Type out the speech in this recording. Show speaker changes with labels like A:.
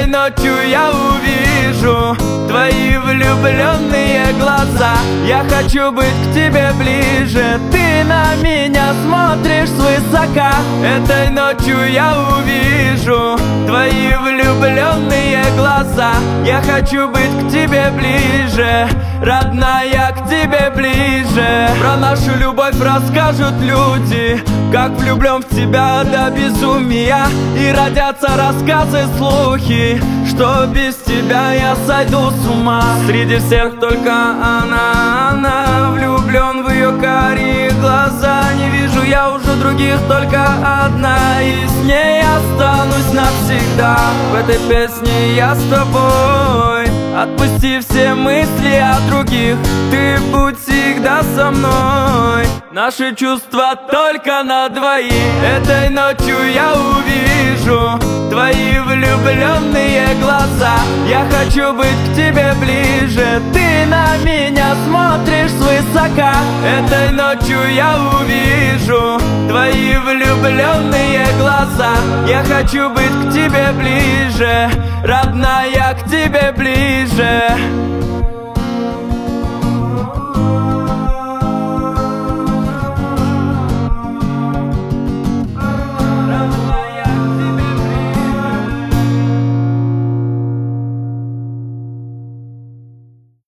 A: ночью я увижу твои влюбленные глаза. Я хочу быть к тебе ближе, ты на меня смотришь свысока. Этой ночью я увижу твои влюбленные глаза. Я хочу быть к тебе ближе, родная, к тебе ближе. Про нашу любовь расскажут люди, как влюблен в тебя до безумия. И родятся рассказы, слухи, что без тебя я сойду с ума. Среди всех только она, влюблен в ее карие глаза. Не вижу я уже других, только одна, и с ней останусь навсегда. В этой песне я с тобой. Отпусти все мысли о других, ты будь всегда со мной. Наши чувства только на двоих. Этой ночью я увижу твои влюбленные глаза. Я хочу быть к тебе ближе, ты на меня смотришь свысока. Этой ночью я увижу твои влюбленные глаза. Я хочу быть к тебе ближе, родная, к тебе ближе.